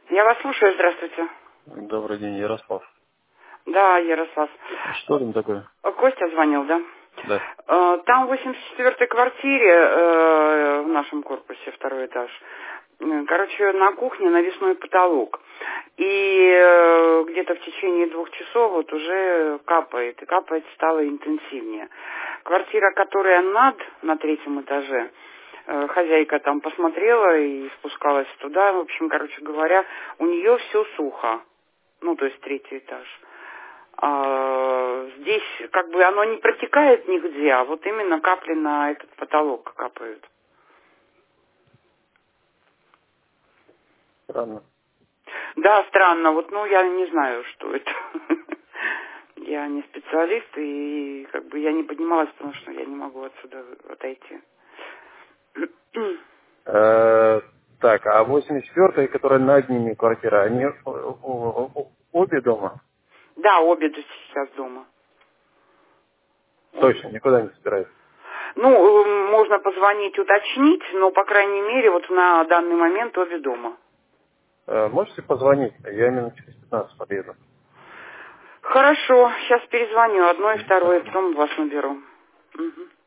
Я вас слушаю, здравствуйте. Добрый день, Ярослав. Да, Ярослав. Что там такое? Костя звонил, да? Да. Там в 84-й квартире в нашем корпусе, второй этаж. Короче, на кухне навесной потолок. И где-то в течение 2 часов вот уже капает. И капать стало интенсивнее. Квартира, которая на 3-м этаже, хозяйка там посмотрела и спускалась туда. В общем, короче говоря, у нее все сухо. Ну, то есть 3-й этаж. Здесь как бы оно не протекает нигде, а вот именно капли на этот потолок капают. Странно. Да, странно. Вот, ну, я не знаю, что это. Я не специалист, и как бы я не поднималась, потому что я не могу отсюда отойти. Так, а 84-я, которая над ними квартира, они обе дома? Да, обе сейчас дома. Точно, никуда не собираются? Ну, можно позвонить, уточнить, но, по крайней мере, вот на данный момент обе дома. Можете позвонить? Я именно через 15 подъеду. Хорошо, сейчас перезвоню, одно и второе, потом вас наберу. Угу.